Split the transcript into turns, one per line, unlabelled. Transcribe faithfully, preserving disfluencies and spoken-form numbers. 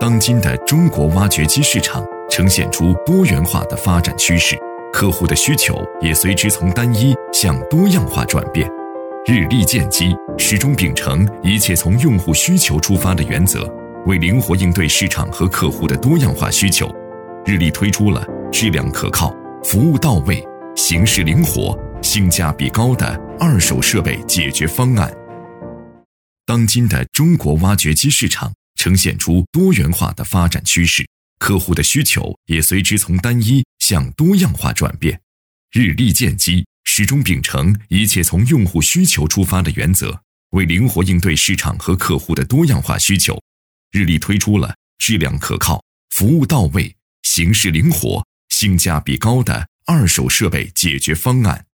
当今的中国挖掘机市场呈现出多元化的发展趋势，客户的需求也随之从单一向多样化转变。日立建机始终秉承一切从用户需求出发的原则，为灵活应对市场和客户的多样化需求，日立推出了质量可靠、服务到位、形式灵活、性价比高的二手设备解决方案。当今的中国挖掘机市场呈现出多元化的发展趋势，客户的需求也随之从单一向多样化转变。日立建机始终秉承一切从用户需求出发的原则，为灵活应对市场和客户的多样化需求，日立推出了质量可靠、服务到位、形式灵活、性价比高的二手设备解决方案。